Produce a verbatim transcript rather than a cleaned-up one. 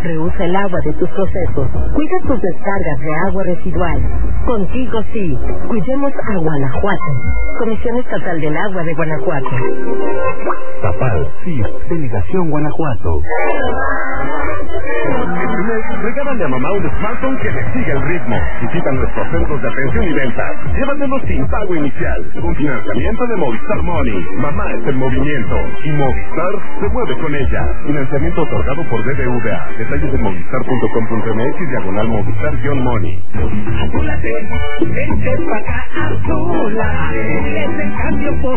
reusa el agua de tus procesos. Cuida tus descargas de agua residual. Contigo sí. Cuidemos a Guanajuato. Comisión Estatal del Agua de Guanajuato. Zapal, sí, Delegación Guanajuato. Regálale a mamá un smartphone que le siga el ritmo. Visita nuestros centros de atención y venta. Llévatelo sin pago inicial. Con financiamiento de Movistar Money. Mamá es el movimiento. Y Movistar se mueve con ella. Financiamiento otorgado por B B V A. Detalles en movistar punto com punto m x diagonal Movistar-Money. Azúlate, vente para acá, azúlate. Ese cambio por